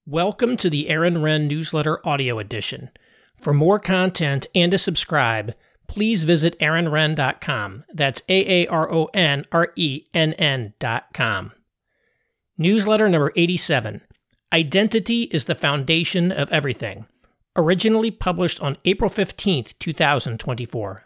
Welcome to the Aaron Renn Newsletter Audio Edition. For more content and to subscribe, please visit aaronrenn.com. That's AARONRENN.com. Newsletter number 87. Identity is the Foundation of Everything. Originally published on April 15th, 2024.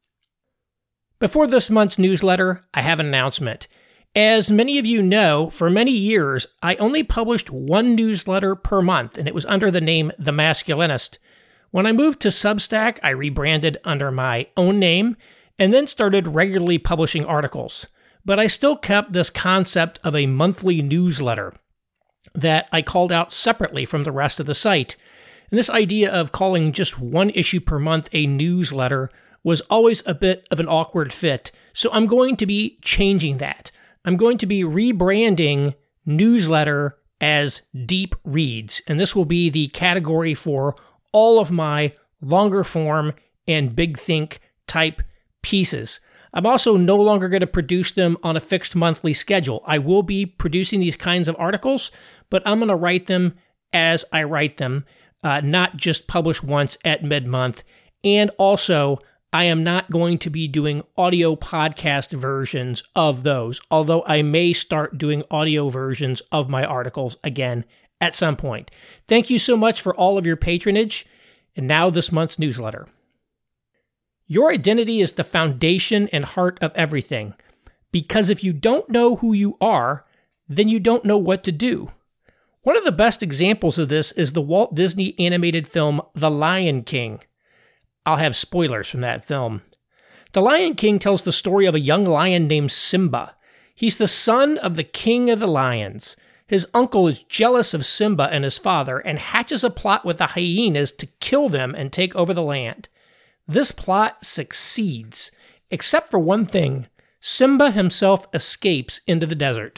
Before this month's newsletter, I have an announcement. As many of you know, for many years, I only published one newsletter per month, and it was under the name The Masculinist. When I moved to Substack, I rebranded under my own name, and then started regularly publishing articles. But I still kept this concept of a monthly newsletter that I called out separately from the rest of the site. And this idea of calling just one issue per month a newsletter was always a bit of an awkward fit, so I'm going to be changing that. I'm going to be rebranding newsletter as Deep Reads, and this will be the category for all of my longer form and big think type pieces. I'm also no longer going to produce them on a fixed monthly schedule. I will be producing these kinds of articles, but I'm going to write them as I write them, not just publish once at mid-month. And also, I am not going to be doing audio podcast versions of those, although I may start doing audio versions of my articles again at some point. Thank you so much for all of your patronage. And now this month's newsletter. Your identity is the foundation and heart of everything, because if you don't know who you are, then you don't know what to do. One of the best examples of this is the Walt Disney animated film The Lion King. I'll have spoilers from that film. The Lion King tells the story of a young lion named Simba. He's the son of the king of the lions. His uncle is jealous of Simba and his father and hatches a plot with the hyenas to kill them and take over the land. This plot succeeds, except for one thing. Simba himself escapes into the desert.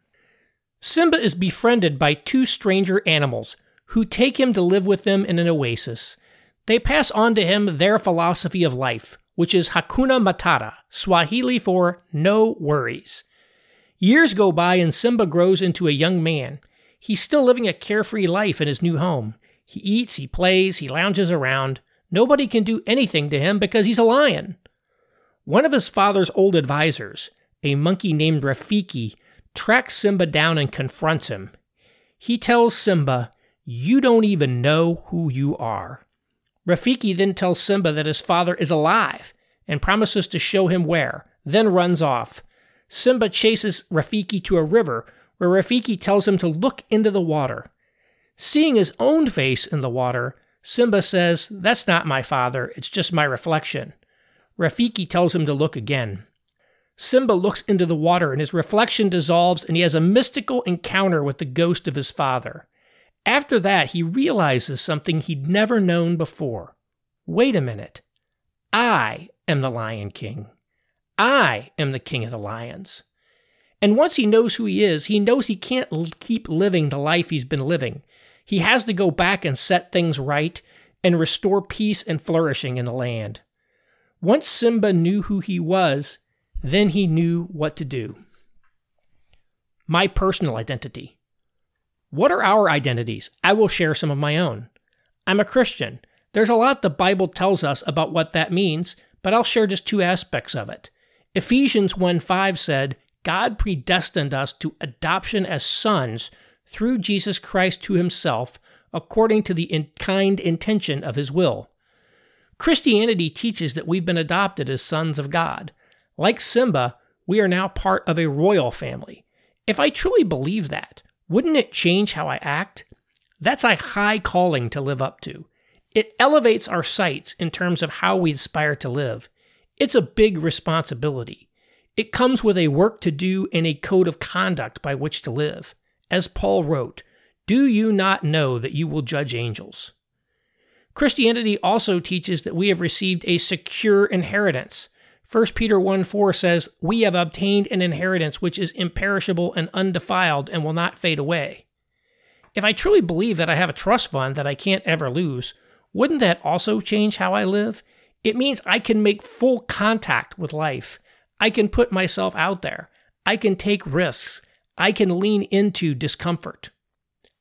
Simba is befriended by two stranger animals who take him to live with them in an oasis. They pass on to him their philosophy of life, which is Hakuna Matata, Swahili for no worries. Years go by and Simba grows into a young man. He's still living a carefree life in his new home. He eats, he plays, he lounges around. Nobody can do anything to him because he's a lion. One of his father's old advisors, a monkey named Rafiki, tracks Simba down and confronts him. He tells Simba, "You don't even know who you are." Rafiki then tells Simba that his father is alive and promises to show him where, then runs off. Simba chases Rafiki to a river where Rafiki tells him to look into the water. Seeing his own face in the water, Simba says, "That's not my father, it's just my reflection." Rafiki tells him to look again. Simba looks into the water and his reflection dissolves and he has a mystical encounter with the ghost of his father. After that, he realizes something he'd never known before. Wait a minute. I am the Lion King. I am the king of the lions. And once he knows who he is, he knows he can't keep living the life he's been living. He has to go back and set things right and restore peace and flourishing in the land. Once Simba knew who he was, then he knew what to do. My personal identity. What are our identities? I will share some of my own. I'm a Christian. There's a lot the Bible tells us about what that means, but I'll share just two aspects of it. Ephesians 1:5 said, God predestined us to adoption as sons through Jesus Christ to himself, according to the kind intention of his will. Christianity teaches that we've been adopted as sons of God. Like Simba, we are now part of a royal family. If I truly believe that, wouldn't it change how I act? That's a high calling to live up to. It elevates our sights in terms of how we aspire to live. It's a big responsibility. It comes with a work to do and a code of conduct by which to live. As Paul wrote, "Do you not know that you will judge angels?" Christianity also teaches that we have received a secure inheritance. 1 Peter 1:4 says, "We have obtained an inheritance which is imperishable and undefiled and will not fade away." If I truly believe that I have a trust fund that I can't ever lose, wouldn't that also change how I live? It means I can make full contact with life. I can put myself out there. I can take risks. I can lean into discomfort.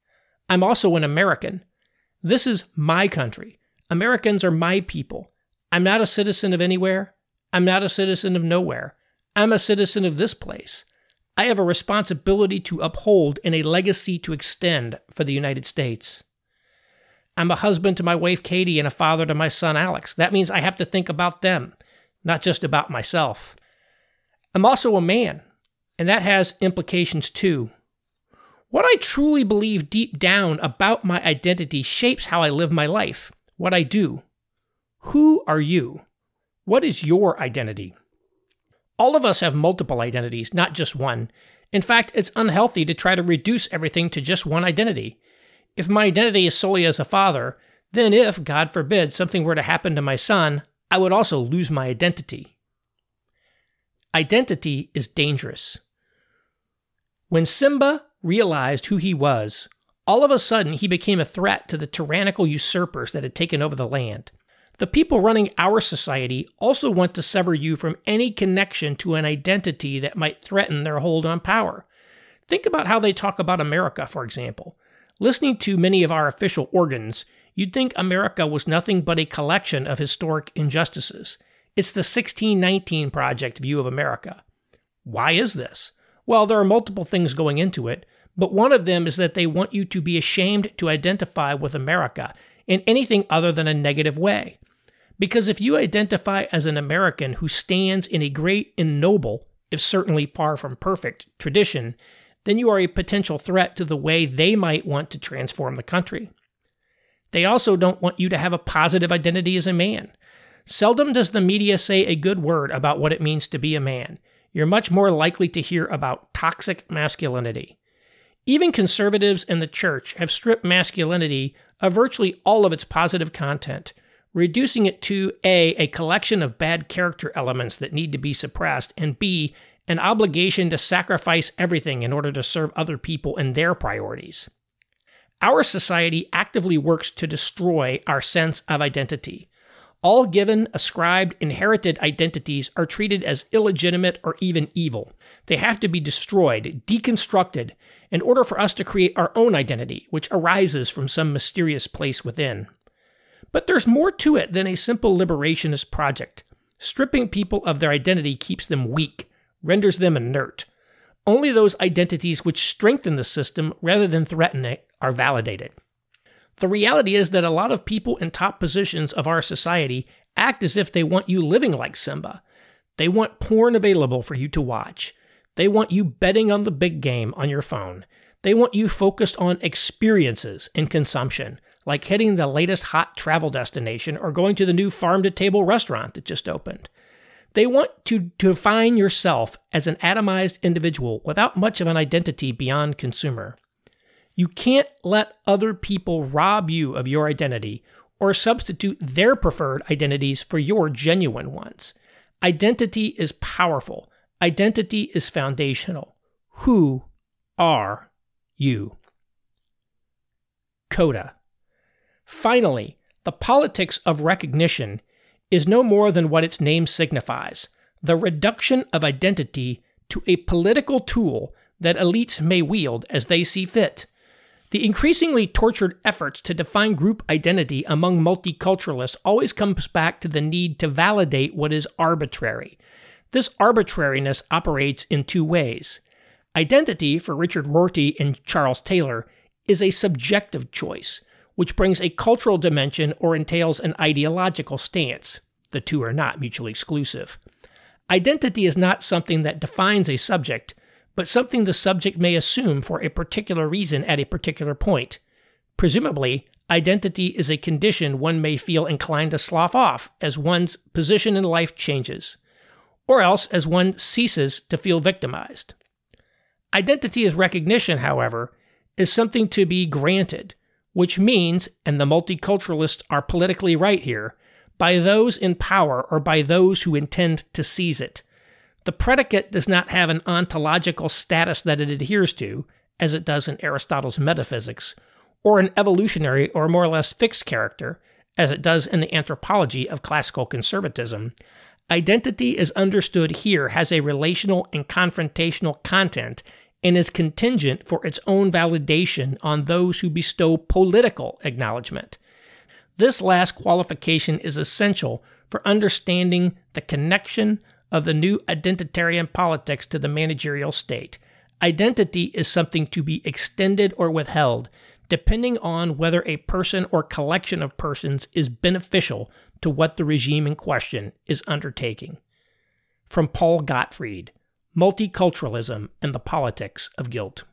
I'm also an American. This is my country. Americans are my people. I'm not a citizen of anywhere. I'm not a citizen of nowhere. I'm a citizen of this place. I have a responsibility to uphold and a legacy to extend for the United States. I'm a husband to my wife Katie and a father to my son Alex. That means I have to think about them, not just about myself. I'm also a man, and that has implications too. What I truly believe deep down about my identity shapes how I live my life, what I do. Who are you? What is your identity? All of us have multiple identities, not just one. In fact, it's unhealthy to try to reduce everything to just one identity. If my identity is solely as a father, then if, God forbid, something were to happen to my son, I would also lose my identity. Identity is dangerous. When Simba realized who he was, all of a sudden he became a threat to the tyrannical usurpers that had taken over the land. The people running our society also want to sever you from any connection to an identity that might threaten their hold on power. Think about how they talk about America, for example. Listening to many of our official organs, you'd think America was nothing but a collection of historic injustices. It's the 1619 Project view of America. Why is this? Well, there are multiple things going into it, but one of them is that they want you to be ashamed to identify with America in anything other than a negative way. Because if you identify as an American who stands in a great and noble, if certainly far from perfect, tradition, then you are a potential threat to the way they might want to transform the country. They also don't want you to have a positive identity as a man. Seldom does the media say a good word about what it means to be a man. You're much more likely to hear about toxic masculinity. Even conservatives in the church have stripped masculinity of virtually all of its positive content, reducing it to A, collection of bad character elements that need to be suppressed, and B, an obligation to sacrifice everything in order to serve other people and their priorities. Our society actively works to destroy our sense of identity. All given, ascribed, inherited identities are treated as illegitimate or even evil. They have to be destroyed, deconstructed, in order for us to create our own identity, which arises from some mysterious place within. But there's more to it than a simple liberationist project. Stripping people of their identity keeps them weak, renders them inert. Only those identities which strengthen the system rather than threaten it are validated. The reality is that a lot of people in top positions of our society act as if they want you living like Simba. They want porn available for you to watch. They want you betting on the big game on your phone. They want you focused on experiences and consumption, like hitting the latest hot travel destination or going to the new farm-to-table restaurant that just opened. They want to define yourself as an atomized individual without much of an identity beyond consumer. You can't let other people rob you of your identity or substitute their preferred identities for your genuine ones. Identity is powerful. Identity is foundational. Who are you? Coda. Finally, the politics of recognition is no more than what its name signifies, the reduction of identity to a political tool that elites may wield as they see fit. The increasingly tortured efforts to define group identity among multiculturalists always comes back to the need to validate what is arbitrary. This arbitrariness operates in two ways. Identity, for Richard Rorty and Charles Taylor, is a subjective choice, which brings a cultural dimension or entails an ideological stance. The two are not mutually exclusive. Identity is not something that defines a subject, but something the subject may assume for a particular reason at a particular point. Presumably, identity is a condition one may feel inclined to slough off as one's position in life changes, or else as one ceases to feel victimized. Identity as recognition, however, is something to be granted, which means, and the multiculturalists are politically right here, by those in power or by those who intend to seize it. The predicate does not have an ontological status that it adheres to, as it does in Aristotle's metaphysics, or an evolutionary or more or less fixed character, as it does in the anthropology of classical conservatism. Identity, as understood here, has a relational and confrontational content, and is contingent for its own validation on those who bestow political acknowledgement. This last qualification is essential for understanding the connection of the new identitarian politics to the managerial state. Identity is something to be extended or withheld, depending on whether a person or collection of persons is beneficial to what the regime in question is undertaking. From Paul Gottfried, Multiculturalism and the Politics of Guilt.